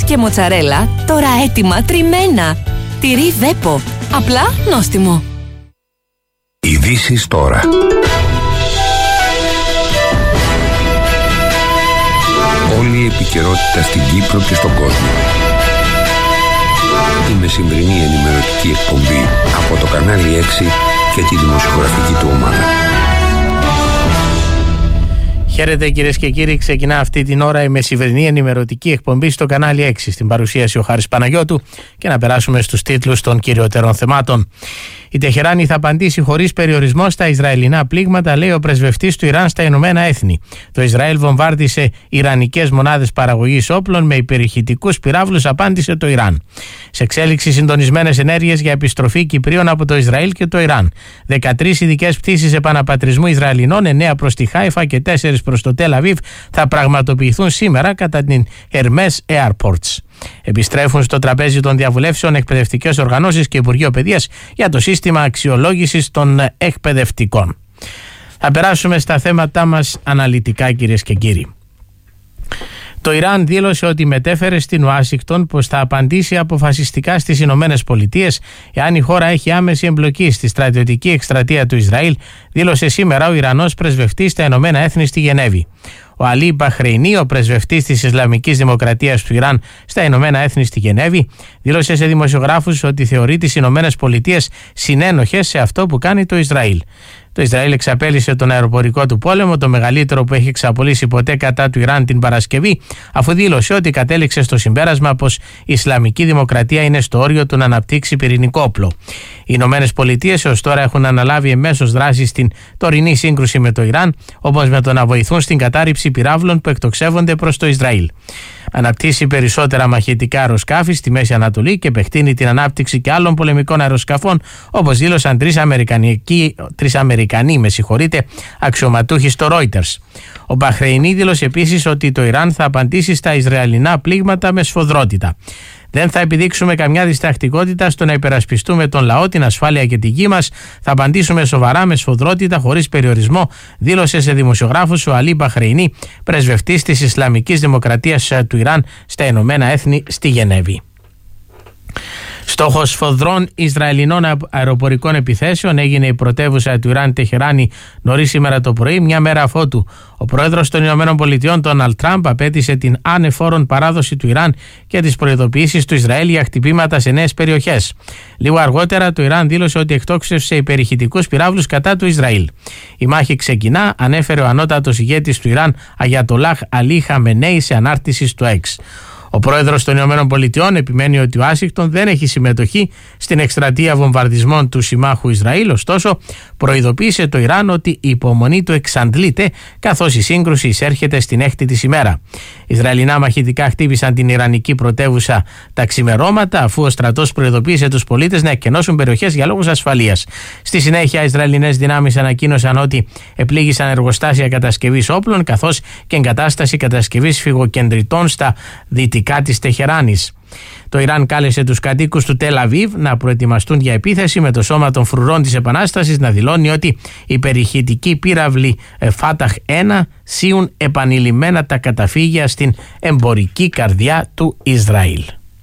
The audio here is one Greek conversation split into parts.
και μοτσαρέλα, τώρα έτοιμα τριμμένα. Τυρί Βέπο, απλά νόστιμο. Ειδήσεις τώρα. Όλη η επικαιρότητα στην Κύπρο και στον κόσμο. Η μεσημβρινή ενημερωτική εκπομπή από το κανάλι 6 και τη δημοσιογραφική του ομάδα. Χαίρετε κυρίες και κύριοι, ξεκινά αυτή την ώρα η μεσημβρινή ενημερωτική εκπομπή στο κανάλι 6. Στην παρουσίαση ο Χάρης Παναγιώτου και να περάσουμε στους τίτλους των κυριότερων θεμάτων. Η Τεχεράνη θα απαντήσει χωρίς περιορισμό στα Ισραηλινά πλήγματα, λέει ο πρεσβευτής του Ιράν στα Ηνωμένα Έθνη. Το Ισραήλ βομβάρδισε ιρανικές μονάδες παραγωγής όπλων με υπερηχητικούς πυράβλους, απάντησε το Ιράν. Σε εξέλιξη συντονισμένες ενέργειες για επιστροφή Κυπρίων από το Ισραήλ και το Ιράν. 13 ειδικές πτήσεις επαναπατρισμού Ισραηλινών, 9 προς τη Χάιφα και 4 προς το Τελ Αβίβ θα πραγματοποιηθούν σήμερα κατά την Hermes Airports. Επιστρέφουν στο τραπέζι των διαβουλεύσεων εκπαιδευτικές οργανώσεις και Υπουργείο Παιδείας για το σύστημα αξιολόγησης των εκπαιδευτικών. Θα περάσουμε στα θέματά μας αναλυτικά, κυρίες και κύριοι. Το Ιράν δήλωσε ότι μετέφερε στην Ουάσιγκτον πως θα απαντήσει αποφασιστικά στις Ηνωμένες Πολιτείες εάν η χώρα έχει άμεση εμπλοκή στη στρατιωτική εκστρατεία του Ισραήλ, δήλωσε σήμερα ο Ιρανός πρεσβευτής στα Ηνωμένα Έθνη στη Γενέβη. Ο Αλή Μπαχρεϊνί, ο πρεσβευτής της Ισλαμικής Δημοκρατίας του Ιράν στα Ηνωμένα Έθνη στη Γενέβη, δήλωσε σε δημοσιογράφους ότι θεωρεί τις Ηνωμένες Πολιτείες συνένοχες σε αυτό που κάνει το Ισραήλ. Το Ισραήλ εξαπέλυσε τον αεροπορικό του πόλεμο, το μεγαλύτερο που έχει εξαπολύσει ποτέ κατά του Ιράν την Παρασκευή, αφού δήλωσε ότι κατέληξε στο συμπέρασμα πως η Ισλαμική Δημοκρατία είναι στο όριο του να αναπτύξει πυρηνικό όπλο. Οι Ηνωμένες Πολιτείες έως τώρα έχουν αναλάβει εμέσως δράση στην τωρινή σύγκρουση με το Ιράν, όπως με το να βοηθούν στην κατάρριψη πυράβλων που εκτοξεύονται προς το Ισραήλ. Αναπτύσσει περισσότερα μαχητικά αεροσκάφη στη Μέση Ανατολή και επεκτείνει την ανάπτυξη και άλλων πολεμικών αεροσκαφών, όπως δήλωσαν τρεις Αμερικανοί αξιωματούχοι στο Reuters. Ο Μπαχρεϊνί δήλωσε επίσης ότι το Ιράν θα απαντήσει στα Ισραηλινά πλήγματα με σφοδρότητα. Δεν θα επιδείξουμε καμιά διστακτικότητα στο να υπερασπιστούμε τον λαό, την ασφάλεια και τη γη μας. Θα απαντήσουμε σοβαρά, με σφοδρότητα, χωρίς περιορισμό, δήλωσε σε δημοσιογράφους ο Αλή Μπαχρεϊνί, πρεσβευτής της Ισλαμικής Δημοκρατίας του Ιράν στα Ηνωμένα Έθνη στη Γενέβη. Στόχος σφοδρών Ισραηλινών αεροπορικών επιθέσεων έγινε η πρωτεύουσα του Ιράν, Τεχεράνη, νωρίς σήμερα το πρωί, μια μέρα αφότου ο πρόεδρος των ΗΠΑ, Ντόναλντ Τραμπ, απέτησε την ανεφόρον παράδοση του Ιράν και τις προειδοποιήσεις του Ισραήλ για χτυπήματα σε νέες περιοχές. Λίγο αργότερα, το Ιράν δήλωσε ότι εκτόξευσε υπερηχητικούς πυράβλους κατά του Ισραήλ. Η μάχη ξεκινά, ανέφερε ο ανώτατος ηγέτης του Ιράν, Αγιατολάχ Αλί Χαμενέι, σε ανάρτηση στο X. Ο πρόεδρος των ΗΠΑ επιμένει ότι ο Ουάσιγκτον δεν έχει συμμετοχή στην εκστρατεία βομβαρδισμών του συμμάχου Ισραήλ, ωστόσο προειδοποίησε το Ιράν ότι η υπομονή του εξαντλείται καθώς η σύγκρουση εισέρχεται στην έκτη της ημέρα. Ισραηλινά μαχητικά χτύπησαν την Ιρανική πρωτεύουσα τα ξημερώματα, αφού ο στρατός προειδοποίησε τους πολίτες να εκκενώσουν περιοχές για λόγους ασφαλείας. Στη συνέχεια, οι Ισραηλινές δυνάμεις ανακοίνωσαν ότι επλήγησαν εργοστάσια κατασκευής όπλων καθώς και εγκατάσταση κατασκευής φυγοκεντριτών στα δυτικά της Τεχεράνης. Το Ιράν κάλεσε τους κατοίκους του Τελ Αβίβ να προετοιμαστούν για επίθεση, με το σώμα των φρουρών της Επανάστασης να δηλώνει ότι οι υπερηχητικοί πύραυλοι Φάταχ 1 σύουν επανειλημμένα τα καταφύγια στην εμπορική καρδιά του Ισραήλ.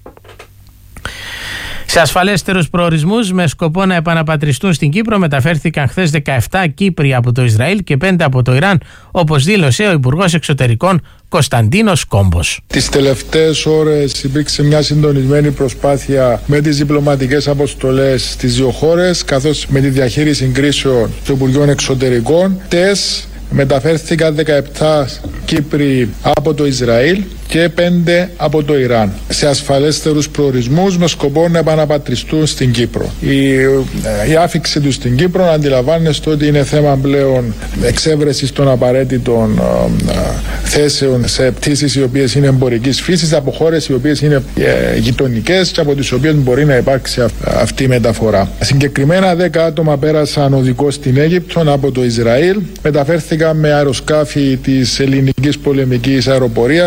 Σε ασφαλέστερους προορισμούς με σκοπό να επαναπατριστούν στην Κύπρο μεταφέρθηκαν χθες 17 Κύπροι από το Ισραήλ και 5 από το Ιράν, όπως δήλωσε ο Υπουργός Εξωτερικών Κωνσταντίνος Κόμπος. Τις τελευταίες ώρες υπήρξε μια συντονισμένη προσπάθεια με τις διπλωματικές αποστολές στις δύο χώρες, καθώς με τη διαχείριση κρίσεων του Υπουργείου Εξωτερικών. Μεταφέρθηκαν 17 Κύπροι από το Ισραήλ και 5 από το Ιράν σε ασφαλέστερους προορισμούς με σκοπό να επαναπατριστούν στην Κύπρο. Η άφιξη τους στην Κύπρο, αντιλαμβάνεστε ότι είναι θέμα πλέον εξέβρεσης των απαραίτητων θέσεων σε πτήσεις οι οποίες είναι εμπορικής φύσης από χώρες οι οποίες είναι γειτονικές και από τις οποίες μπορεί να υπάρξει αυτή η μεταφορά. Συγκεκριμένα 10 άτομα πέρασαν οδικώς στην Αίγυπτο από το Ισραήλ, μεταφέρθηκαν με αεροσκάφη της ελληνικής πολεμικής αεροπορίας, του Σάρμ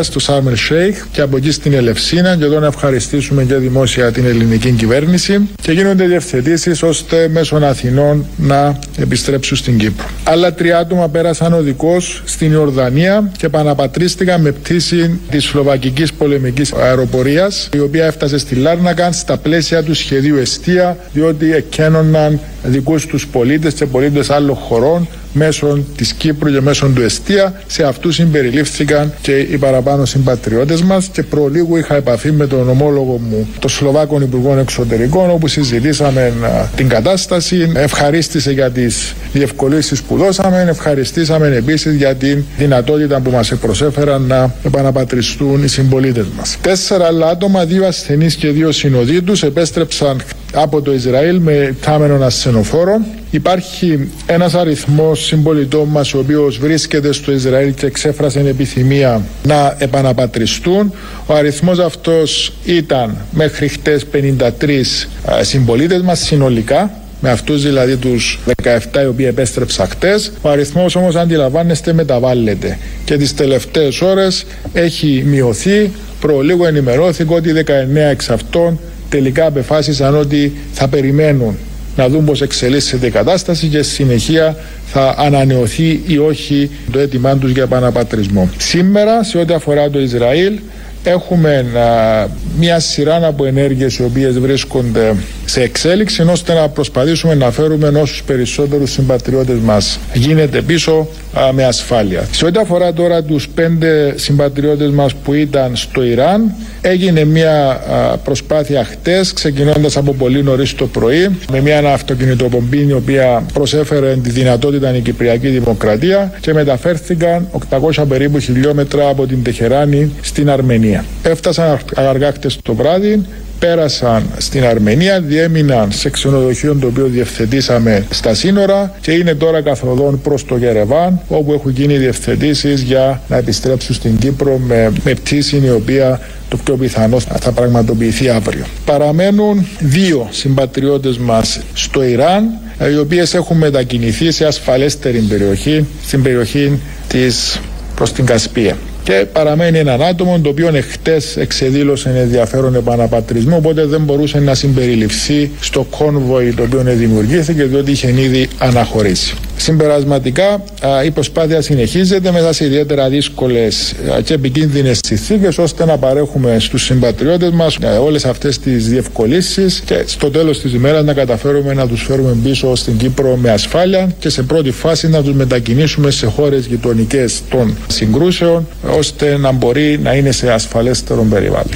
Σαρμ el-Σέιχ και από εκεί στην Ελευσίνα, και εδώ να ευχαριστήσουμε και δημόσια την ελληνική κυβέρνηση, και γίνονται διευθετήσεις ώστε μέσω Αθηνών να επιστρέψουν στην Κύπρο. Άλλα 3 άτομα πέρασαν οδικώς στην Ιορδανία και επαναπατρίστηκαν με πτήση της Σλοβακικής πολεμικής αεροπορίας, η οποία έφτασε στη Λάρνακα στα πλαίσια του σχεδίου Εστία, διότι εκένωναν δικούς τους πολίτες και πολίτες άλλων χωρών μέσω της Κύπρου και μέσω του Εστία. Σε αυτούς συμπεριλήφθηκαν και οι παραπάνω συμπατριώτες μας, και προλίγου είχα επαφή με τον ομόλογο μου, τον Σλοβάκων Υπουργών Εξωτερικών, όπου συζητήσαμε την κατάσταση. Ευχαρίστησε για τις διευκολύνσεις που δώσαμε, ευχαριστήσαμε επίσης για την δυνατότητα που μας προσέφεραν να επαναπατριστούν οι συμπολίτες μας. 4 άλλα άτομα, 2 ασθενείς και 2 συνοδίτους, επέστρεψαν από το Ισραήλ με τάμενον ασθενοφόρο. Υπάρχει ένας αριθμός συμπολιτών μας ο οποίος βρίσκεται στο Ισραήλ και εξέφρασε επιθυμία να επαναπατριστούν. Ο αριθμός αυτός ήταν μέχρι χτες 53 συμπολίτες μας συνολικά, με αυτούς δηλαδή τους 17 οι οποίοι επέστρεψαν χτες. Ο αριθμός όμως, αντιλαμβάνεστε, μεταβάλλεται και τις τελευταίες ώρες έχει μειωθεί. Προλίγου ενημερώθηκε ότι 19 εξ αυτών τελικά απεφάσισαν ότι θα περιμένουν να δουν πώς εξελίσσεται η κατάσταση και στη συνεχεία θα ανανεωθεί ή όχι το αίτημά τους για επαναπατρισμό. Σήμερα, σε ό,τι αφορά το Ισραήλ, έχουμε μια σειρά από ενέργειες οι οποίες βρίσκονται σε εξέλιξη, ώστε να προσπαθήσουμε να φέρουμε όσους περισσότερους συμπατριώτες μας γίνεται πίσω με ασφάλεια. Σε ό,τι αφορά τώρα τους 5 συμπατριώτες μας που ήταν στο Ιράν, έγινε μια προσπάθεια χτες, ξεκινώντας από πολύ νωρίς το πρωί, με μια αυτοκινητοπομπή η οποία προσέφερε τη δυνατότητα η Κυπριακή Δημοκρατία, και μεταφέρθηκαν 800 περίπου χιλιόμετρα από την Τεχεράνη στην Αρμενία. Έφτασαν αργά χτες το βράδυ, πέρασαν στην Αρμενία, διέμειναν σε ξενοδοχείο το οποίο διευθετήσαμε στα σύνορα και είναι τώρα καθοδόν προς το Γερεβάν, όπου έχουν γίνει διευθετήσεις για να επιστρέψουν στην Κύπρο με πτήση η οποία το πιο πιθανό θα πραγματοποιηθεί αύριο. Παραμένουν 2 συμπατριώτες μας στο Ιράν, οι οποίες έχουν μετακινηθεί σε ασφαλέστερη περιοχή, στην περιοχή προς την Κασπία. Και παραμένει έναν άτομο το οποίο εχτες εξεδήλωσε ενδιαφέρον επαναπατρισμό, οπότε δεν μπορούσε να συμπεριληφθεί στο κόνβοϊ το οποίο δημιουργήθηκε, διότι είχε ήδη αναχωρήσει. Συμπερασματικά, η προσπάθεια συνεχίζεται μέσα σε ιδιαίτερα δύσκολες και επικίνδυνες συνθήκες, ώστε να παρέχουμε στους συμπατριώτες μας όλες αυτές τις διευκολύνσεις και στο τέλος της ημέρας να καταφέρουμε να τους φέρουμε πίσω στην Κύπρο με ασφάλεια και σε πρώτη φάση να τους μετακινήσουμε σε χώρες γειτονικές των συγκρούσεων, ώστε να μπορεί να είναι σε ασφαλέστερο περιβάλλον.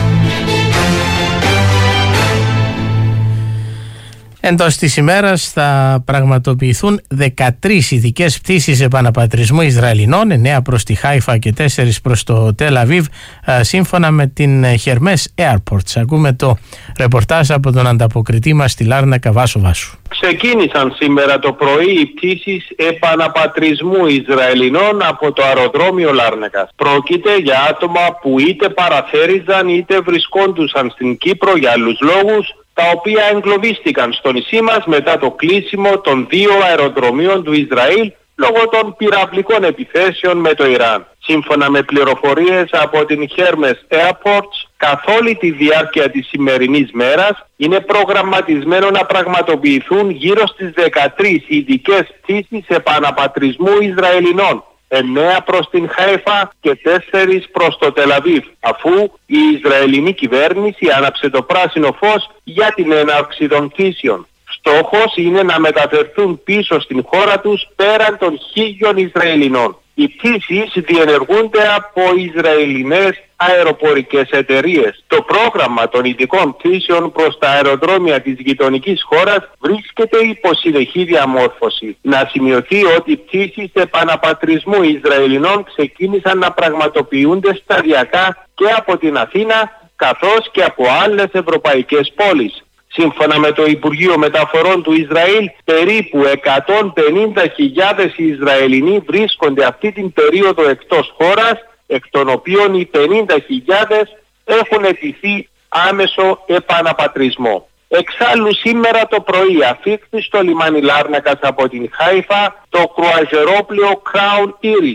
Εντός της ημέρας θα πραγματοποιηθούν 13 ειδικές πτήσεις επαναπατρισμού Ισραηλινών, 9 προς τη Χάιφα και 4 προς το Τελ Αβίβ, σύμφωνα με την Hermes Airports. Ακούμε το ρεπορτάζ από τον ανταποκριτή μας στη Λάρνακα, Βάσο Βάσου. Ξεκίνησαν σήμερα το πρωί οι πτήσεις επαναπατρισμού Ισραηλινών από το αεροδρόμιο Λάρνακας. Πρόκειται για άτομα που είτε παραθέριζαν είτε βρισκόντουσαν στην Κύπρο για άλλους λόγους, τα οποία εγκλωβίστηκαν στο νησί μας μετά το κλείσιμο των 2 αεροδρομίων του Ισραήλ λόγω των πυραυλικών επιθέσεων με το Ιράν. Σύμφωνα με πληροφορίες από την Hermes Airports, καθ' όλη τη διάρκεια της σημερινής μέρας είναι προγραμματισμένο να πραγματοποιηθούν γύρω στις 13 ειδικές πτήσεις επαναπατρισμού Ισραηλινών, 9 προς την Χάιφα και 4 προς το Τελ Αβίβ, αφού η Ισραηλινή κυβέρνηση άναψε το πράσινο φως για την έναρξη των πτήσεων. Στόχος είναι να μεταφερθούν πίσω στην χώρα τους πέραν των 1.000 Ισραηλινών. Οι πτήσεις διενεργούνται από Ισραηλινές αεροπορικές εταιρείες. Το πρόγραμμα των ειδικών πτήσεων προς τα αεροδρόμια της γειτονικής χώρας βρίσκεται υπό συνεχή διαμόρφωση. Να σημειωθεί ότι οι πτήσεις επαναπατρισμού Ισραηλινών ξεκίνησαν να πραγματοποιούνται σταδιακά και από την Αθήνα καθώς και από άλλες ευρωπαϊκές πόλεις. Σύμφωνα με το Υπουργείο Μεταφορών του Ισραήλ, περίπου 150.000 Ισραηλινοί βρίσκονται αυτή την περίοδο εκτός χώρας, εκ των οποίων οι 50.000 έχουν αιτηθεί άμεσο επαναπατρισμό. Εξάλλου σήμερα το πρωί αφήχθη στο λιμάνι Λάρνακας από την Χάιφα το κρουαζερόπλαιο Crown Iris,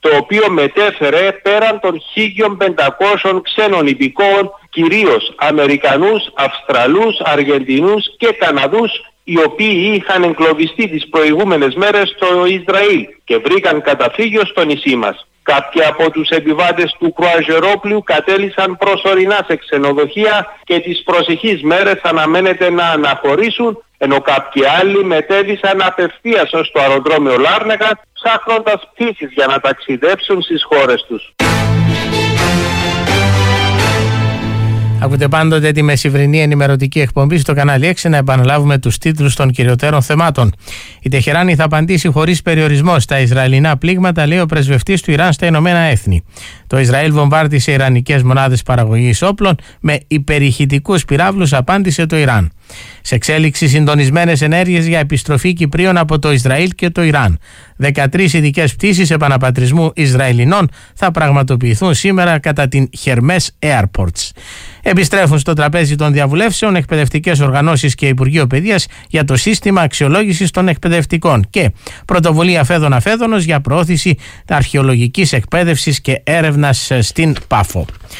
το οποίο μετέφερε πέραν των 1.500 ξένων υπηκόων, κυρίως Αμερικανούς, Αυστραλούς, Αργεντινούς και Καναδούς, οι οποίοι είχαν εγκλωβιστεί τις προηγούμενες μέρες στο Ισραήλ και βρήκαν καταφύγιο στο νησί μας. Κάποιοι από τους επιβάτες του κρουαζιερόπλοιου κατέλησαν προσωρινά σε ξενοδοχεία και τις προσεχείς μέρες αναμένεται να αναχωρήσουν, ενώ κάποιοι άλλοι μετέβησαν απευθείας ως το αεροδρόμιο Λάρνακα, ψάχνοντας πτήσεις για να ταξιδέψουν στις χώρες τους. Ακούτε πάντοτε τη μεσημβρινή ενημερωτική εκπομπή στο κανάλι 6. Να επαναλάβουμε τους τίτλους των κυριωτέρων θεμάτων. Η Τεχεράνη θα απαντήσει χωρίς περιορισμό στα Ισραηλινά πλήγματα, λέει ο πρεσβευτής του Ιράν στα Ηνωμένα Έθνη. Το Ισραήλ βομβάρδισε ιρανικές μονάδες παραγωγής όπλων, με υπερηχητικούς πυράβλους απάντησε το Ιράν. Σε εξέλιξη συντονισμένες ενέργειες για επιστροφή Κυπρίων από το Ισραήλ και το Ιράν. 13 ειδικές πτήσεις επαναπατρισμού Ισραηλινών θα πραγματοποιηθούν σήμερα κατά την Hermes Airports. Επιστρέφουν στο τραπέζι των διαβουλεύσεων εκπαιδευτικές οργανώσεις και Υπουργείο Παιδείας για το σύστημα αξιολόγησης των εκπαιδευτικών και πρωτοβουλία Φέδων-Αφέδωνος για προώθηση αρχαιολογικής εκπαίδευσης και έρευνας στην Πάφο.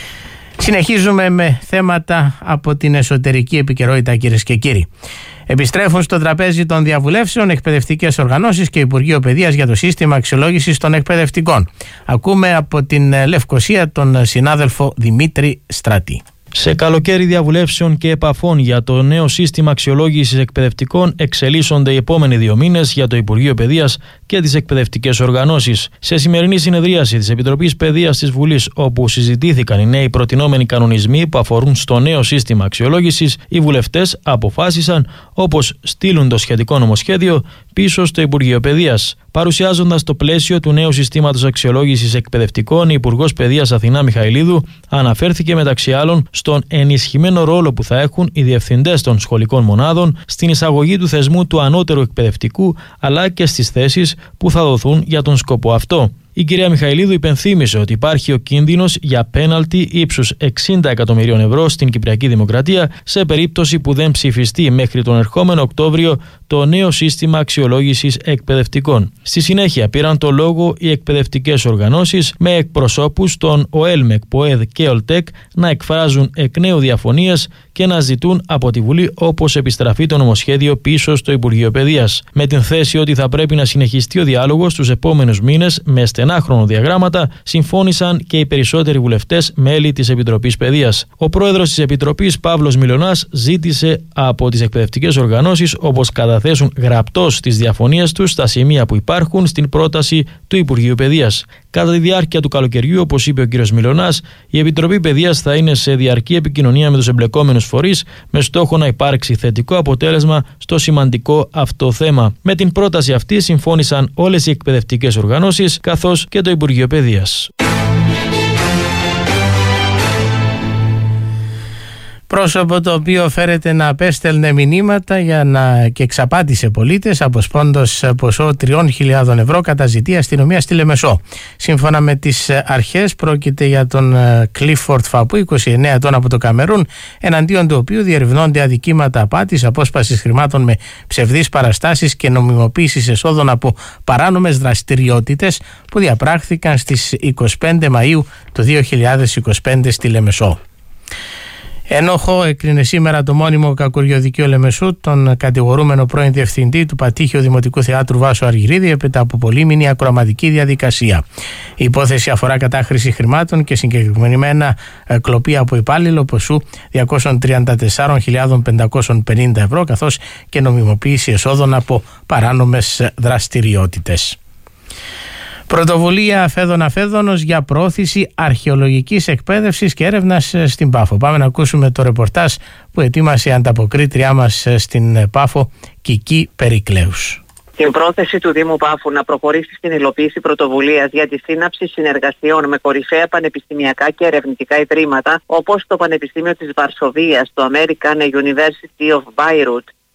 Συνεχίζουμε με θέματα από την εσωτερική επικαιρότητα, κυρίες και κύριοι. Επιστρέφουν στο τραπέζι των διαβουλεύσεων εκπαιδευτικές οργανώσεις και Υπουργείο Παιδείας για το σύστημα αξιολόγησης των εκπαιδευτικών. Ακούμε από την Λευκοσία τον συνάδελφο Δημήτρη Στρατή. Σε καλοκαίρι διαβουλεύσεων και επαφών για το νέο σύστημα αξιολόγησης εκπαιδευτικών εξελίσσονται οι επόμενοι 2 μήνες για το Υπουργείο Παιδείας και τις εκπαιδευτικές οργανώσεις. Σε σημερινή συνεδρίαση της Επιτροπής Παιδείας της Βουλής, όπου συζητήθηκαν οι νέοι προτινόμενοι κανονισμοί που αφορούν στο νέο σύστημα αξιολόγησης, οι βουλευτές αποφάσισαν όπως στείλουν το σχετικό νομοσχέδιο πίσω στο Υπουργείο Παιδείας. Παρουσιάζοντας το πλαίσιο του νέου συστήματος αξιολόγησης εκπαιδευτικών, η Υπουργός Παιδείας Αθηνά Μιχαηλίδου αναφέρθηκε μεταξύ άλλων στον ενισχυμένο ρόλο που θα έχουν οι διευθυντές των σχολικών μονάδων στην εισαγωγή του θεσμού του ανώτερου εκπαιδευτικού, αλλά και στις θέσεις που θα δοθούν για τον σκοπό αυτό. Η κυρία Μιχαηλίδου υπενθύμησε ότι υπάρχει ο κίνδυνος για πέναλτι ύψους 60 εκατομμυρίων ευρώ στην Κυπριακή Δημοκρατία σε περίπτωση που δεν ψηφιστεί μέχρι τον ερχόμενο Οκτώβριο το νέο σύστημα αξιολόγησης εκπαιδευτικών. Στη συνέχεια πήραν το λόγο οι εκπαιδευτικές οργανώσεις με εκπροσώπους των ΟΕΛΜΕΚ, ΠΟΕΔ και ΟΛΤΕΚ να εκφράζουν εκ νέου διαφωνίες και να ζητούν από τη Βουλή όπως επιστραφεί το νομοσχέδιο πίσω στο Υπουργείο Παιδείας. Με την θέση ότι θα πρέπει να συνεχιστεί ο διάλογος τους επόμενους μήνες με στενά χρονοδιαγράμματα, συμφώνησαν και οι περισσότεροι βουλευτές μέλη της Επιτροπής Παιδείας. Ο πρόεδρος της Επιτροπής, Παύλος Μιλωνάς, ζήτησε από τις εκπαιδευτικές οργανώσεις όπως καταθέσουν γραπτώς τις διαφωνίες τους στα σημεία που υπάρχουν στην πρόταση του Υπουργείου Παιδείας. Κατά τη διάρκεια του καλοκαιριού, όπως είπε ο κ. Μιλωνάς, η Επιτροπή Παιδείας θα είναι σε διαρκή επικοινωνία με τους εμπλεκόμενους φορείς με στόχο να υπάρξει θετικό αποτέλεσμα στο σημαντικό αυτό θέμα. Με την πρόταση αυτή συμφώνησαν όλες οι εκπαιδευτικές οργανώσεις καθώς και το Υπουργείο Παιδείας. Πρόσωπο το οποίο φέρεται να απέστελνε μηνύματα και εξαπάτησε πολίτες, αποσπώντας ποσό 3.000 ευρώ, καταζητεί η αστυνομία στη Λεμεσό. Σύμφωνα με τις αρχές, πρόκειται για τον Κλίφορτ Φαπού, 29 ετών, από το Καμερούν, εναντίον του οποίου διερευνώνται αδικήματα απάτης, απόσπασης χρημάτων με ψευδείς παραστάσεις και νομιμοποίησης εσόδων από παράνομες δραστηριότητες που διαπράχθηκαν στις 25 Μαΐου του 2025 στη Λεμεσό. Ένοχο έκρινε σήμερα το μόνιμο Κακουργιοδικείο Λεμεσού τον κατηγορούμενο πρώην διευθυντή του Πατήχιου Δημοτικού Θεάτρου Βάσο Αργυρίδη έπειτα από πολύμηνη ακροαματική διαδικασία. Η υπόθεση αφορά κατάχρηση χρημάτων και συγκεκριμένα κλοπή από υπάλληλο ποσού 234.550 ευρώ, καθώς και νομιμοποίηση εσόδων από παράνομες δραστηριότητες. Πρωτοβουλία Φέδων-Αφέδωνος για προώθηση αρχαιολογικής εκπαίδευσης και έρευνας στην Πάφο. Πάμε να ακούσουμε το ρεπορτάζ που ετοίμασε η ανταποκρίτριά μας στην Πάφο, Κική Περικλέους. Την πρόθεση του Δήμου Πάφου να προχωρήσει στην υλοποίηση πρωτοβουλίας για τη σύναψη συνεργασιών με κορυφαία πανεπιστημιακά και ερευνητικά ιδρύματα όπως το Πανεπιστήμιο της Βαρσοβίας, το American University of Beirut,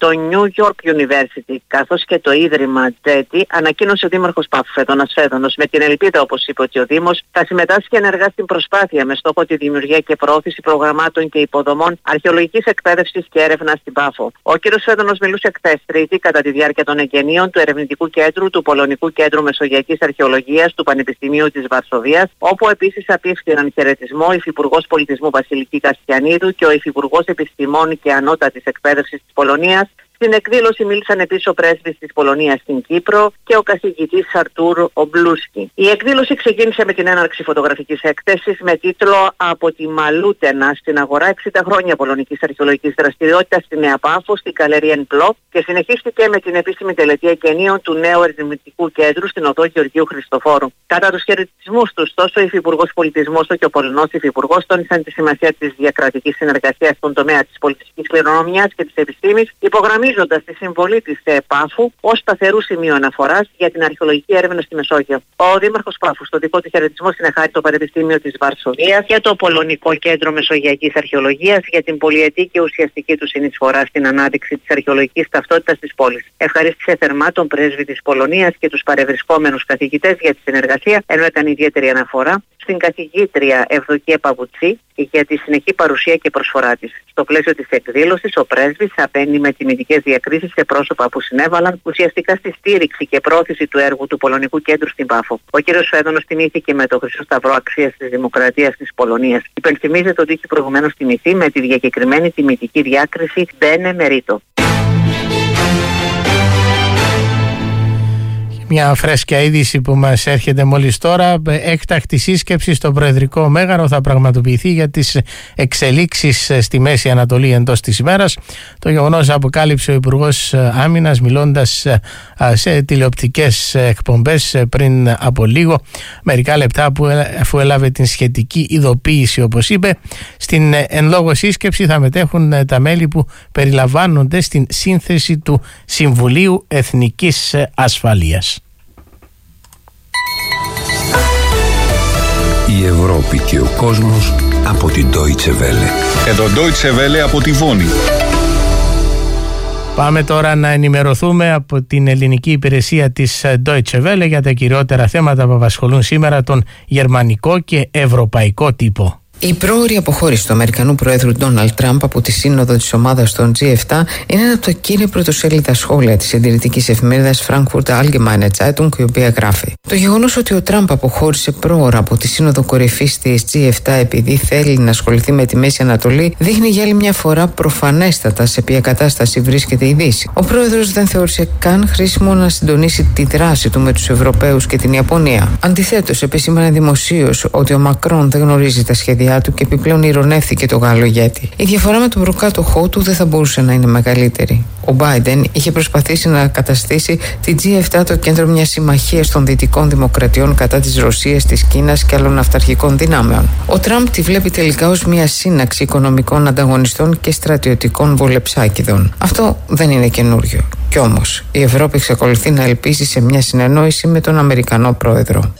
Το New York University καθώς και το Ίδρυμα Jetty ανακοίνωσε ο Δήμαρχος Πάφου Φέδωνας με την ελπίδα, όπως είπε, ότι ο Δήμος θα συμμετάσχει ενεργά στην προσπάθεια με στόχο τη δημιουργία και προώθηση προγραμμάτων και υποδομών αρχαιολογικής εκπαίδευσης και έρευνας στην Πάφο. Ο κ. Φέδωνος μιλούσε χθες Τρίτη κατά τη διάρκεια των εγγενείων του Ερευνητικού Κέντρου του Πολωνικού Κέντρου Μεσογειακής Αρχαιολογίας του Πανεπιστημίου της Βαρσοβίας, όπου επίσης απίφθηναν χαιρετισμό ο Υφυπουργός Πολιτισμού Βασιλική Καστιανίδου και ο Υφυπουργός Επιστημών και Ανώτατης Εκπαίδευσης της Πολωνίας. Στην εκδήλωση μίλησαν επίσης ο πρέσβης της Πολωνίας στην Κύπρο και ο καθηγητής Αρτούρ Ομπλούσκι. Η εκδήλωση ξεκίνησε με την έναρξη φωτογραφικής έκθεσης με τίτλο «Από τη Μαλούτενα στην αγορά 60 χρόνια πολωνικής αρχαιολογικής δραστηριότητας στη Νέα Πάφο, στην Καλερία Πλό» και συνεχίστηκε με την επίσημη τελετή εγγενείων του νέου ερευνητικού κέντρου στην οδό Γεωργίου Χριστοφόρου. Κατά τους χαιρετισμούς τους, τόσο ο Υφυπουργός Πολιτισμού όσο και ο Πολωνός Υφυπουργός τόνισαν τη σημασία της διακρατικής συνεργασίας στον τομέα της πολιτιστικής κληρονομιάς και της επιστήμης, υπογραμμίζοντας τη συμβολή της Πάφου ως σταθερού σημείου αναφοράς για την αρχαιολογική έρευνα στη Μεσόγειο. Ο Δήμαρχος Πάφου, στο δικό του χαιρετισμό, συνεχάρη το Πανεπιστήμιο της Βαρσοβίας και το Πολωνικό Κέντρο Μεσογειακής Αρχαιολογίας για την πολυετή και ουσιαστική του συνεισφορά στην ανάδειξη της αρχαιολογικής ταυτότητας της πόλης. Ευχαρίστησε θερμά τον πρέσβη της Πολωνίας και τους παρευρισκόμενους καθηγητές για τη συνεργασία, ενώ έκανε ιδιαίτερη αναφορά στην καθηγήτρια Ευδοκία Παβουτσή για τη συνεχή παρουσία και προσφορά της. Στο πλαίσιο της εκδήλωσης, ο πρέσβης απένει με τιμητικές διακρίσεις σε πρόσωπα που συνέβαλαν ουσιαστικά στη στήριξη και πρόθεση του έργου του Πολωνικού Κέντρου στην Πάφο. Ο κ. Φέδωνος τιμήθηκε με το Χρυσό Σταυρό Αξίας της Δημοκρατίας της Πολωνίας. Υπενθυμίζεται ότι είχε προηγουμένως τιμηθεί με τη διακεκριμένη τιμητική διάκριση Bene Merito. Μια φρέσκια είδηση που μας έρχεται μόλις τώρα. Έκτακτη σύσκεψη στο Προεδρικό Μέγαρο θα πραγματοποιηθεί για τις εξελίξεις στη Μέση Ανατολή εντός της ημέρας. Το γεγονός αποκάλυψε ο Υπουργός Άμυνας μιλώντας σε τηλεοπτικές εκπομπές πριν από λίγο, μερικά λεπτά αφού έλαβε την σχετική ειδοποίηση, όπως είπε. Στην εν λόγω σύσκεψη θα μετέχουν τα μέλη που περιλαμβάνονται στην σύνθεση του Συμβουλίου Εθνικής Ασφαλείας. Η Ευρώπη και ο κόσμος από την Deutsche Welle. Εδώ Deutsche Welle από τη Βόνη. Πάμε τώρα να ενημερωθούμε από την ελληνική υπηρεσία της Deutsche Welle για τα κυριότερα θέματα που απασχολούν σήμερα τον γερμανικό και ευρωπαϊκό τύπο. Η πρόωρη αποχώρηση του Αμερικανού Προέδρου Ντόναλντ Τραμπ από τη σύνοδο της ομάδας των G7 είναι ένα από τα κύρια πρωτοσέλιδα σχόλια της συντηρητικής εφημερίδας Frankfurt Allgemeine Zeitung, η οποία γράφει: το γεγονός ότι ο Τραμπ αποχώρησε πρόωρα από τη σύνοδο κορυφής της G7 επειδή θέλει να ασχοληθεί με τη Μέση Ανατολή δείχνει για άλλη μια φορά προφανέστατα σε ποια κατάσταση βρίσκεται η Δύση. Ο πρόεδρος δεν θεώρησε καν χρήσιμο να συντονίσει τη δράση του με τους Ευρωπαίους και την Ιαπωνία. Αντιθέτως, επεσήμανε δημοσίως ότι ο Μακρόν δεν γνωρίζει τα σχέδιά του και επιπλέον ηρωνεύθηκε το Γάλλο ηγέτη. Η διαφορά με τον προκάτοχό του δεν θα μπορούσε να είναι μεγαλύτερη. Ο Μπάιντεν είχε προσπαθήσει να καταστήσει τη G7 το κέντρο μιας συμμαχίας των δυτικών δημοκρατιών κατά της Ρωσίας, της Κίνας και άλλων αυταρχικών δυνάμεων. Ο Τραμπ τη βλέπει τελικά ως μια σύναξη οικονομικών ανταγωνιστών και στρατιωτικών βολεψάκιδων. Αυτό δεν είναι καινούριο. Κι όμως η Ευρώπη εξακολουθεί να ελπίζει σε μια συνεννόηση με τον Αμερικανό πρόεδρο.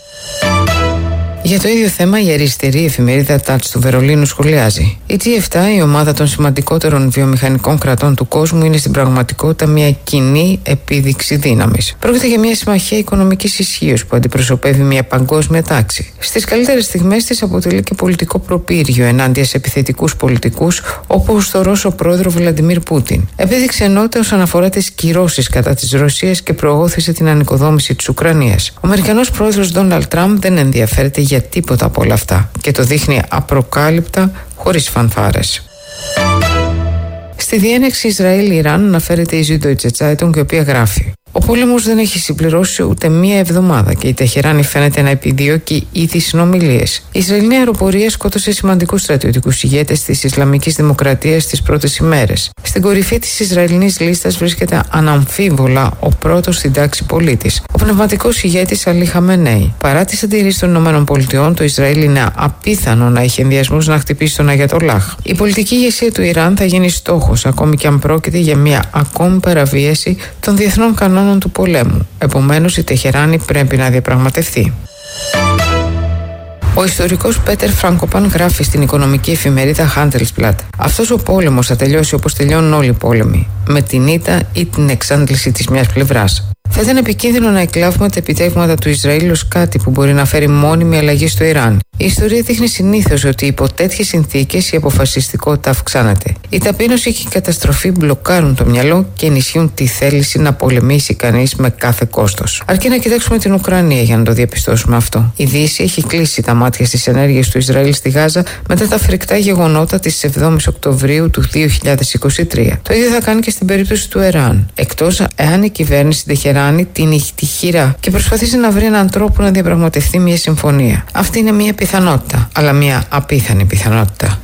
Για το ίδιο θέμα, η αριστερή εφημερίδα Touch του Βερολίνου σχολιάζει: η G7, η ομάδα των σημαντικότερων βιομηχανικών κρατών του κόσμου, είναι στην πραγματικότητα μια κοινή επίδειξη δύναμης. Πρόκειται για μια συμμαχία οικονομικής ισχύως που αντιπροσωπεύει μια παγκόσμια τάξη. Στις καλύτερες στιγμές της αποτελεί και πολιτικό προπύργιο ενάντια σε επιθετικούς πολιτικούς όπως το Ρώσο πρόεδρο Βλαντιμίρ Πούτιν. Επέδειξε ενότητα όσον αφορά τις κυρώσεις κατά της Ρωσίας και προώθησε την ανοικοδόμηση της Ουκρανίας. Ο Αμερικανός πρόεδρος Ντόναλντ Τραμπ δεν ενδιαφέρεται για τίποτα από όλα αυτά και το δείχνει απροκάλυπτα, χωρίς φανφάρες. Στη διένεξη Ισραήλ-Ιράν αναφέρεται η Süddeutsche Zeitung, η οποία γράφει: ο πόλεμος δεν έχει συμπληρώσει ούτε μία εβδομάδα και η Τεχεράνη φαίνεται να επιδιώκει ήδη συνομιλίες. Η Ισραηλινή αεροπορία σκότωσε σημαντικούς στρατιωτικούς ηγέτες της Ισλαμικής Δημοκρατίας τις πρώτες ημέρες. Στην κορυφή της Ισραηλινής λίστας βρίσκεται αναμφίβολα ο πρώτος στην τάξη πολίτης, ο πνευματικός ηγέτης Αλί Χαμενέι. Παρά τις αντιρρήσεις των ΗΠΑ, το Ισραήλ είναι απίθανο να έχει ενδιασμούς να χτυπήσει τον Αγιατολάχ. Η πολιτική ηγεσία του Ιράν θα γίνει στόχος, ακόμη και αν πρόκειται για μια ακόμη παραβίαση των διεθνών κανόνων του πολέμου. Επομένως, η Τεχεράνη πρέπει να διαπραγματευτεί. Ο ιστορικός Πέτερ Φράνκοπαν γράφει στην οικονομική εφημερίδα Handelsblatt: «Αυτός ο πόλεμος θα τελειώσει όπως τελειώνουν όλοι οι πόλεμοι, με την ήττα ή την εξάντληση της μιας πλευράς. Θα ήταν επικίνδυνο να εκλάβουμε τα επιτεύγματα του Ισραήλ ως κάτι που μπορεί να φέρει μόνιμη αλλαγή στο Ιράν. Η ιστορία δείχνει συνήθως ότι υπό τέτοιες συνθήκες η αποφασιστικότητα αυξάνεται. Η ταπείνωση και η καταστροφή μπλοκάρουν το μυαλό και ενισχύουν τη θέληση να πολεμήσει κανείς με κάθε κόστος. Αρκεί να κοιτάξουμε την Ουκρανία για να το διαπιστώσουμε αυτό. Η Δύση έχει κλείσει τα μάτια στις ενέργειες του Ισραήλ στη Γάζα μετά τα φρικτά γεγονότα της 7ης Οκτωβρίου του 2023. Το ίδιο θα κάνει και στην περίπτωση του Ιράν. Εκτός εάν η κυβέρνηση Τεχεράνη την τη χειρά και προσπαθήσει να βρει έναν τρόπο να διαπραγματευτεί μια συμφωνία. Αυτή είναι μια πιθανότητα, αλλά μια απίθανη πιθανότητα.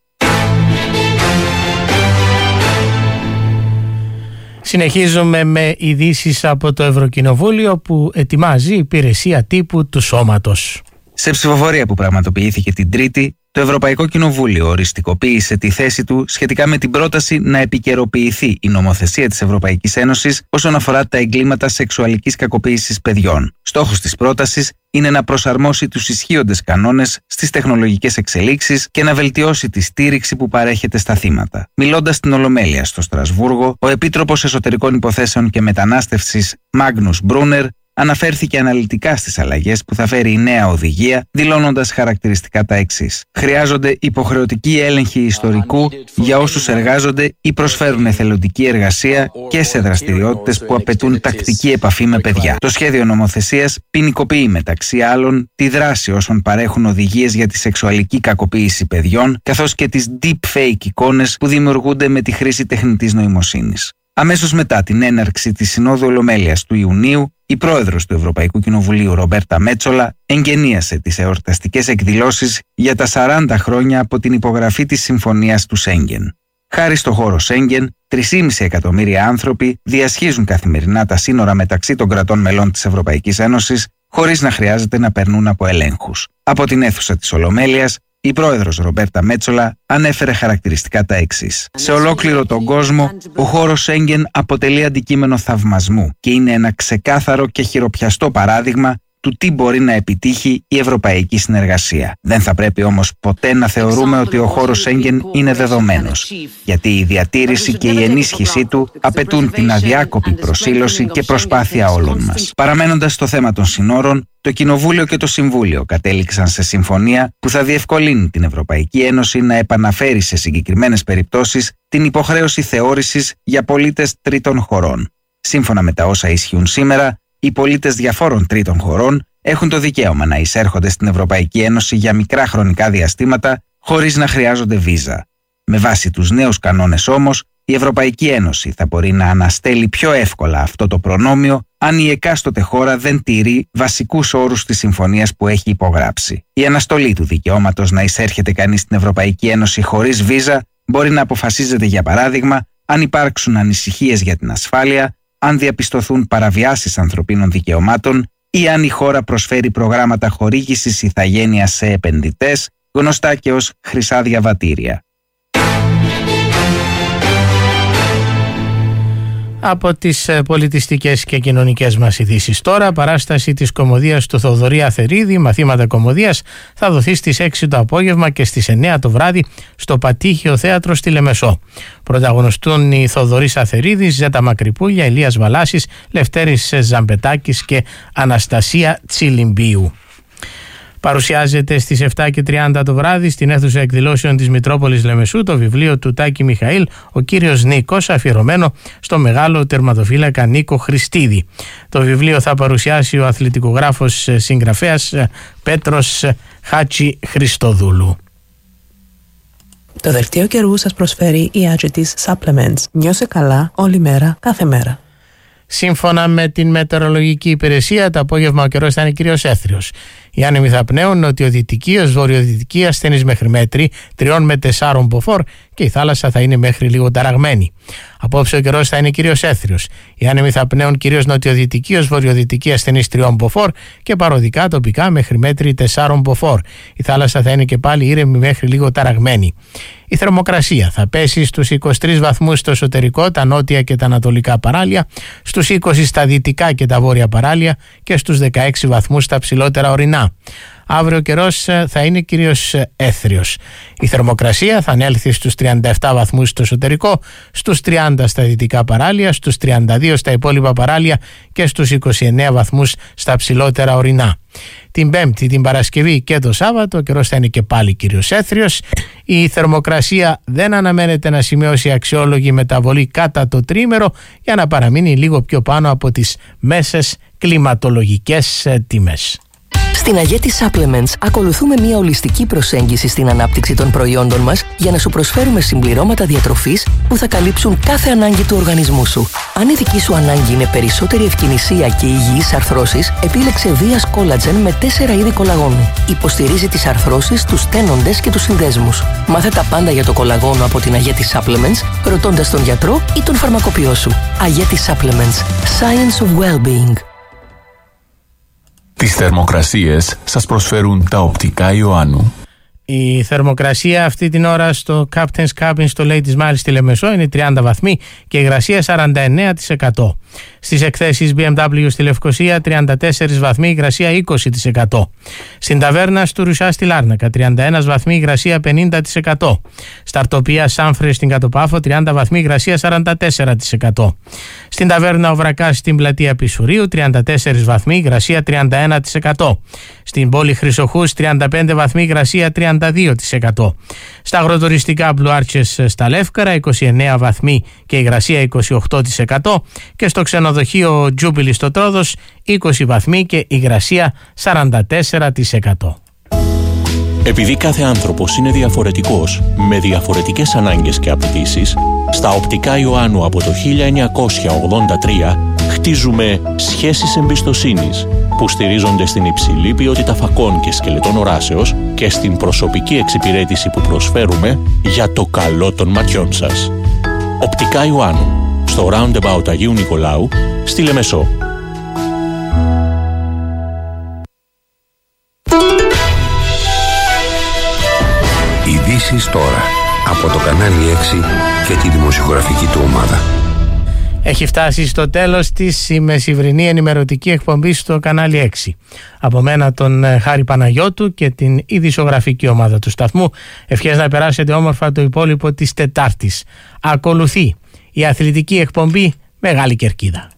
Συνεχίζουμε με ειδήσεις από το Ευρωκοινοβούλιο που ετοιμάζει η υπηρεσία τύπου του Σώματος. Σε ψηφοφορία που πραγματοποιήθηκε την Τρίτη, το Ευρωπαϊκό Κοινοβούλιο οριστικοποίησε τη θέση του σχετικά με την πρόταση να επικαιροποιηθεί η νομοθεσία της Ευρωπαϊκής Ένωσης όσον αφορά τα εγκλήματα σεξουαλικής κακοποίησης παιδιών. Στόχος της πρότασης είναι να προσαρμόσει τους ισχύοντες κανόνες στις τεχνολογικές εξελίξεις και να βελτιώσει τη στήριξη που παρέχεται στα θύματα. Μιλώντας στην Ολομέλεια στο Στρασβούργο, ο Επίτροπος Εσωτερικών Υποθέσεων και Μετανάστευσης Μάγνους Μπρούνερ αναφέρθηκε αναλυτικά στις αλλαγές που θα φέρει η νέα οδηγία, δηλώνοντας χαρακτηριστικά τα εξής. Χρειάζονται υποχρεωτική έλεγχη ιστορικού για όσους εργάζονται ή προσφέρουν εθελοντική εργασία και σε δραστηριότητες που απαιτούν τακτική επαφή με παιδιά. Το σχέδιο νομοθεσίας ποινικοποιεί μεταξύ άλλων τη δράση όσων παρέχουν οδηγίες για τη σεξουαλική κακοποίηση παιδιών, καθώς και τις deepfake εικόνες που δημιουργούνται με τη χρήση τεχνητής νοημοσύνης. Αμέσως μετά την έναρξη της Συνόδου Ολομέλειας του Ιουνίου, η πρόεδρος του Ευρωπαϊκού Κοινοβουλίου Ρομπέρτα Μέτσολα εγκαινίασε τις εορταστικές εκδηλώσεις για τα 40 χρόνια από την υπογραφή της Συμφωνίας του Σέγγεν. Χάρη στο χώρο Σέγγεν, 3,5 εκατομμύρια άνθρωποι διασχίζουν καθημερινά τα σύνορα μεταξύ των κρατών μελών της Ευρωπαϊκής Ένωσης, χωρίς να χρειάζεται να περνούν από ελέγχους. Από την αίθουσα της Ολομέλειας, η πρόεδρος Ρομπέρτα Μέτσολα ανέφερε χαρακτηριστικά τα εξής. Σε ολόκληρο τον κόσμο, ο χώρος Σέγγεν αποτελεί αντικείμενο θαυμασμού και είναι ένα ξεκάθαρο και χειροπιαστό παράδειγμα του τι μπορεί να επιτύχει η ευρωπαϊκή συνεργασία. Δεν θα πρέπει όμως ποτέ να θεωρούμε ότι ο χώρος Σέγγεν είναι δεδομένος, γιατί η διατήρηση και η ενίσχυσή του απαιτούν την αδιάκοπη προσήλωση και προσπάθεια όλων μας. Παραμένοντας στο θέμα των συνόρων, το Κοινοβούλιο και το Συμβούλιο κατέληξαν σε συμφωνία που θα διευκολύνει την Ευρωπαϊκή Ένωση να επαναφέρει σε συγκεκριμένες περιπτώσεις την υποχρέωση θεώρησης για πολίτες τρίτων χωρών. Σύμφωνα με τα όσα ισχύουν σήμερα, οι πολίτες διαφόρων τρίτων χωρών έχουν το δικαίωμα να εισέρχονται στην Ευρωπαϊκή Ένωση για μικρά χρονικά διαστήματα χωρίς να χρειάζονται βίζα. Με βάση τους νέους κανόνες όμως, η Ευρωπαϊκή Ένωση θα μπορεί να αναστέλει πιο εύκολα αυτό το προνόμιο αν η εκάστοτε χώρα δεν τηρεί βασικούς όρους της συμφωνίας που έχει υπογράψει. Η αναστολή του δικαιώματος να εισέρχεται κανείς στην Ευρωπαϊκή Ένωση χωρίς βίζα μπορεί να αποφασίζεται, για παράδειγμα, αν υπάρξουν ανησυχίες για την ασφάλεια, αν διαπιστωθούν παραβιάσεις ανθρωπίνων δικαιωμάτων ή αν η χώρα προσφέρει προγράμματα χορήγησης ηθαγένειας σε επενδυτές, γνωστά και ως χρυσά διαβατήρια. Από τις πολιτιστικές και κοινωνικές μας ειδήσεις τώρα, παράσταση της κωμωδίας του Θοδωρή Αθερίδη, μαθήματα κωμωδίας, θα δοθεί στις 6 το απόγευμα και στις 9 το βράδυ στο Πατήχιο Θέατρο στη Λεμεσό. Πρωταγωνιστούν οι Θοδωρής Αθερίδης, Ζέτα Μακρυπούλια, Ηλίας Βαλάσης, Λευτέρης Ζαμπετάκης και Αναστασία Τσιλιμπίου. Παρουσιάζεται στις 7:30 το βράδυ στην αίθουσα εκδηλώσεων της Μητρόπολης Λεμεσού το βιβλίο του Τάκη Μιχαήλ «Ο κύριος Νίκος», αφιερωμένο στο μεγάλο τερματοφύλακα Νίκο Χριστίδη. Το βιβλίο θα παρουσιάσει ο αθλητικογράφος συγγραφέας Πέτρος Χάτσι Χριστοδούλου. Το δελτίο καιρού σας προσφέρει η Agitis Supplements. Νιώσε καλά όλη μέρα, κάθε μέρα. Σύμφωνα με την μετεωρολογική υπηρεσία, το απόγευμα ο καιρός θα είναι κυρίως έθριος. Οι άνεμοι θα πνέουν νοτιοδυτική ως βορειοδυτική, ασθενής μέχρι μέτρη, 3 με 4 μποφόρ και η θάλασσα θα είναι μέχρι λίγο ταραγμένη. Απόψε ο καιρός θα είναι κυρίως έθριος. Οι άνεμοι θα πνέουν κυρίως νοτιοδυτική ως βορειοδυτική, ασθενής 3 μποφόρ και παροδικά τοπικά μέχρι μέτρη 4 μποφόρ. Η θάλασσα θα είναι και πάλι ήρεμη μέχρι λίγο ταραγμένη. Η θερμοκρασία θα πέσει στους 23 βαθμούς στο εσωτερικό, τα νότια και τα ανατολικά παράλια, στους 20 στα δυτικά και τα βόρεια παράλια και στους 16 βαθμούς στα ψηλότερα ορεινά. Αύριο ο καιρός θα είναι κυρίως έθριος. Η θερμοκρασία θα ανέλθει στους 37 βαθμούς στο εσωτερικό, στους 30 στα δυτικά παράλια, στους 32 στα υπόλοιπα παράλια και στους 29 βαθμούς στα ψηλότερα ορεινά. Την Πέμπτη, την Παρασκευή και το Σάββατο ο καιρός θα είναι και πάλι κυρίως έθριος. Η θερμοκρασία δεν αναμένεται να σημειώσει αξιόλογη μεταβολή κατά το τρίμερο για να παραμείνει λίγο πιο πάνω από τις μέσες κλιματολογικές τιμές. Στην Αγέτη Supplements ακολουθούμε μια ολιστική προσέγγιση στην ανάπτυξη των προϊόντων μας για να σου προσφέρουμε συμπληρώματα διατροφής που θα καλύψουν κάθε ανάγκη του οργανισμού σου. Αν η δική σου ανάγκη είναι περισσότερη ευκινησία και υγιείς αρθρώσεις, επίλεξε Βίας Collagen με 4 είδη κολαγόνου. Υποστηρίζει τις αρθρώσεις, τους στένοντες και τους συνδέσμους. Μάθε τα πάντα για το κολαγόνο από την Αγέτη Supplements, ρωτώντας τον γιατρό ή τον φαρμακοποιό σου. Αγέτη Supplements. Science of Wellbeing. Τις θερμοκρασίες σας προσφέρουν τα οπτικά Ιωάννου. Η θερμοκρασία αυτή την ώρα στο Captain's Cabin στο Ladies Mile στη Λεμεσό είναι 30 βαθμοί και υγρασία 49%. Στις εκθέσεις BMW στη Λευκοσία 34 βαθμοί, υγρασία 20%. Στην ταβέρνα του Ρουσά στη Λάρνακα 31 βαθμοί, υγρασία 50%. Στα Αρτοπία Σάμφρε στην Κατοπάφο 30 βαθμοί, υγρασία 44%. Στην ταβέρνα Ο Βρακάς στην πλατεία Πισουρίου 34 βαθμοί, υγρασία 31%. Στην πόλη Χρυσοχούς 35 βαθμοί, υγρασία 32%. Στα αγροτουριστικά Blue Arches στα Λεύκαρα 29 βαθμοί και υγρασία 28%. Και στο ξενοδοχείο Jubilee στο Τρόδος 20 βαθμοί και υγρασία 44%. Επειδή κάθε άνθρωπος είναι διαφορετικός, με διαφορετικές ανάγκες και απαιτήσεις, στα οπτικά Ιωάννου από το 1983 χτίζουμε σχέσεις εμπιστοσύνης που στηρίζονται στην υψηλή ποιότητα φακών και σκελετών οράσεως και στην προσωπική εξυπηρέτηση που προσφέρουμε για το καλό των ματιών σας. Οπτικά Ιωάννου, στο Roundabout Αγίου Νικολάου, στη Λεμεσό. Ειδήσεις τώρα από το κανάλι 6 και τη δημοσιογραφική του ομάδα. Έχει φτάσει στο τέλος της η μεσημβρινή ενημερωτική εκπομπή στο κανάλι 6. Από μένα τον Χάρη Παναγιώτου και την ειδησιογραφική ομάδα του σταθμού, ευχές να περάσετε όμορφα το υπόλοιπο της Τετάρτης. Ακολουθεί η αθλητική εκπομπή Μεγάλη Κερκίδα.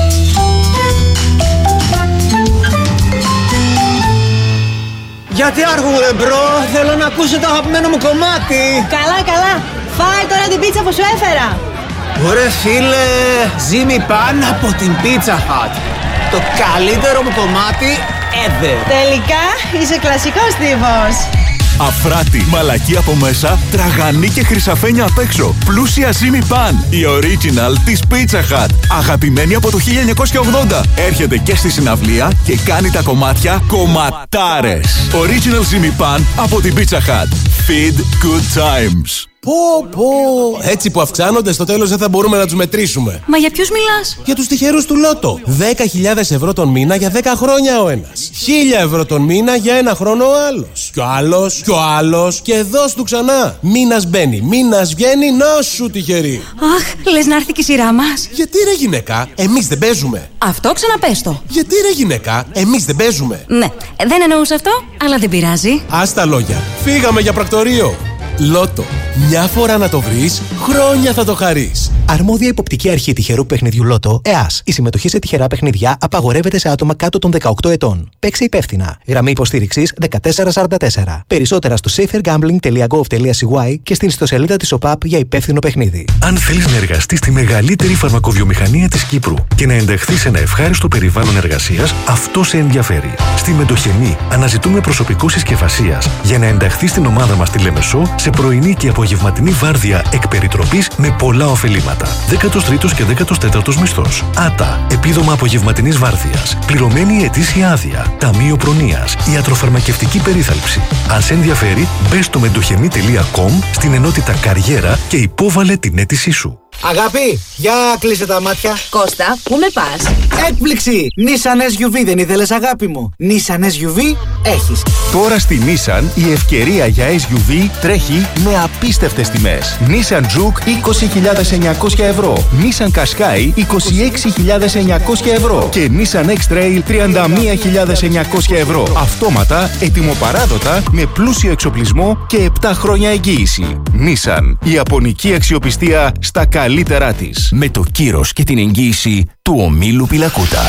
Γιατί άρχομαι μπρο, θέλω να ακούσω το αγαπημένο μου κομμάτι. Καλά, καλά, φάει τώρα την πίτσα που σου έφερα. Ωραία φίλε, Jimmy Pan από την Pizza Hut. Το καλύτερο μου κομμάτι ever. Τελικά είσαι κλασικός τύπος. Αφράτη, μαλακή από μέσα, τραγανή και χρυσαφένια απ' έξω. Πλούσια Jimmy Pan, η original της Pizza Hut. Αγαπημένη από το 1980. Έρχεται και στη συναυλία και κάνει τα κομμάτια κομματάρες. Original Jimmy Pan από την Pizza Hut. Feed good times. Πω, έτσι που αυξάνονται στο τέλος δεν θα μπορούμε να τους μετρήσουμε. Μα για ποιους μιλάς? Για τους τυχερούς του Λότο. 10.000 ευρώ τον μήνα για 10 χρόνια ο ένας. 1.000 ευρώ τον μήνα για ένα χρόνο ο άλλος. Κι ο άλλος, κι ο άλλος και δώσ' του ξανά. Μήνας μπαίνει, μήνας βγαίνει, να σου τυχερή. Αχ, λες να έρθει και η σειρά μας. Γιατί ρε γυναίκα, εμείς δεν παίζουμε. Αυτό ξαναπες το. Γιατί ρε γυναίκα, εμείς δεν παίζουμε. Ναι, δεν εννοούσα αυτό, αλλά δεν πειράζει. Ας τα λόγια, φύγαμε για πρακτορείο. Λότο. Μια φορά να το βρεις, χρόνια θα το χαρείς. Αρμόδια υποπτική αρχή τυχερού παιχνιδιού Λότο, ΕΑΣ. Η συμμετοχή σε τυχερά παιχνίδια απαγορεύεται σε άτομα κάτω των 18 ετών. Παίξε υπεύθυνα. Γραμμή υποστήριξης 1444. Περισσότερα στο safergambling.gov.cy και στην ιστοσελίδα της ΟΠΑΠ για υπεύθυνο παιχνίδι. Αν θέλεις να εργαστείς στη μεγαλύτερη φαρμακοβιομηχανία της Κύπρου και να ενταχθείς σε ένα ευχάριστο περιβάλλον εργασίας, αυτό σε ενδιαφέρει. Στη Μεντοχενή αναζητούμε προσωπικού συσκευασίας για να ενταχθείς στην ομάδα μας στη Λεμεσό σε πρωινή και απογευματινή βάρδια εκπεριτροπής με πολλά ωφελήματα. 13ος και 14ος μισθός. ΆΤΑ. Επίδομα απογευματινής βάρδιας. Πληρωμένη ετήσια άδεια. Ταμείο προνοίας. Ιατροφαρμακευτική περίθαλψη. Αν σε ενδιαφέρει, μπες στο μεντοχενή.com στην ενότητα Καριέρα και υπόβαλε την αίτησή σου. Αγάπη, για κλείσε τα μάτια. Κώστα, πού με πας? Έκπληξη! Nissan SUV δεν ήθελες, αγάπη μου? Nissan SUV έχεις. Τώρα στη Nissan η ευκαιρία για SUV τρέχει με απίστευτες τιμές. Nissan Juke 20.900 ευρώ, Nissan Qashqai 26.900 ευρώ και Nissan X-Trail 31.900 ευρώ. Αυτόματα, ετοιμοπαράδοτα, με πλούσιο εξοπλισμό και 7 χρόνια εγγύηση. Nissan, η ιαπωνική αξιοπιστία στα καλύτερά της. Με το κύρος και την εγγύηση του ομίλου Πιλακούτα.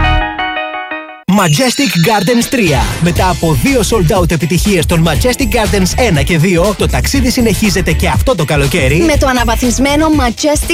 Majestic Gardens 3. Μετά από 2 sold out επιτυχίες των Majestic Gardens 1 και 2, το ταξίδι συνεχίζεται και αυτό το καλοκαίρι με το αναβαθμισμένο Majestic